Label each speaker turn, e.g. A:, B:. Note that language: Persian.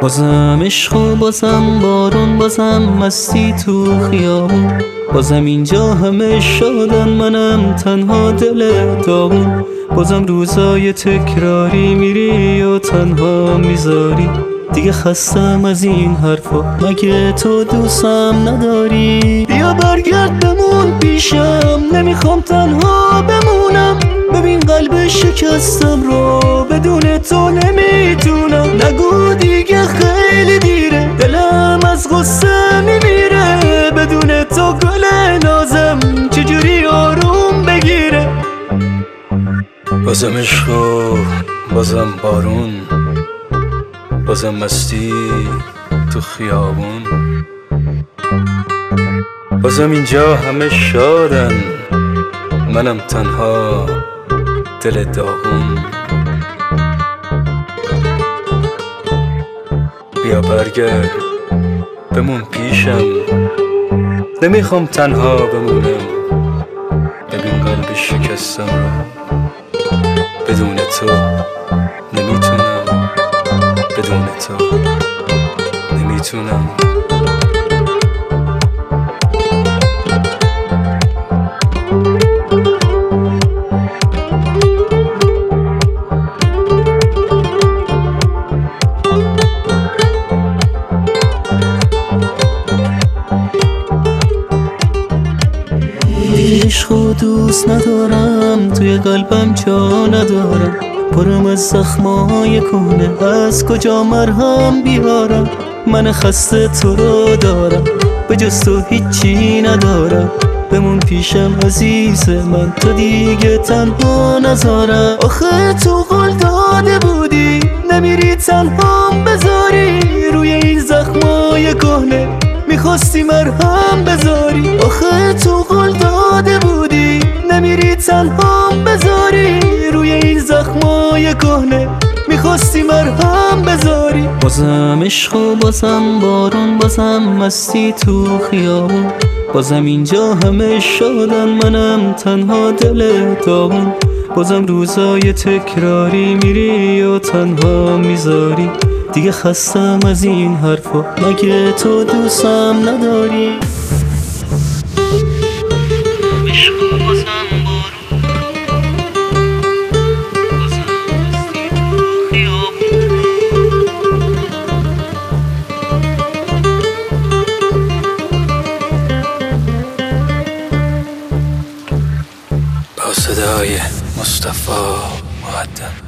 A: بازم عشق و بازم بارون، بازم مستی تو خیابون، بازم اینجا همه شادن منم تنها دل داغون. بازم روزای تکراری میری و تنها میذاری، دیگه خستم از این حرفا، مگه تو دوستم نداری؟ بیا برگرد بمون پیشم، نمیخوام تنها بمونم. ببین قلب شکستم رو بدون تو نمیتونم. نگو دیگه خیلی دیره، دلم از غصه میمیره. بدون تو گل نازم چجوری آروم بگیره؟
B: بازم عشق و بازم بارون، بازم مستی تو خیابون، بازم اینجا همه شادن منم تنها دل داغون. بیا برگرد بمون پیشم، نمیخوام تنها بمونم. ببین قلب شکستم رو بدون تو نمیتونم، بدون تو نمیتونم.
A: عشق و دوست ندارم، توی قلبم جا ندارم. پرم از زخمای کهنه، از کجا مرهم بیارم؟ من خسته تو رو دارم، به جز تو هیچی ندارم. بمون پیشم عزیز من، تو دیگه تنها نذارم. آخه تو قول داده بودی نمیری تنها بذاری، روی این زخمای کهنه میخواستی مرهم بذاری. آخه تو قول داده بودی نمیری تنها بذاری، روی این زخمای کهنه میخواستی مرهم بذاری. بازم عشق و بازم بارون، بازم مستی تو خیابون، بازم اینجا همه شادن منم تنها دل داغون. بازم روزای تکراری میری و تنها میذاری، دیگه خستم از این حرفا، مگه تو دوستم نداری؟ عشق و بازم بارون، بازم مستی تو خیابون.
B: با صدای مصطفی مقدم.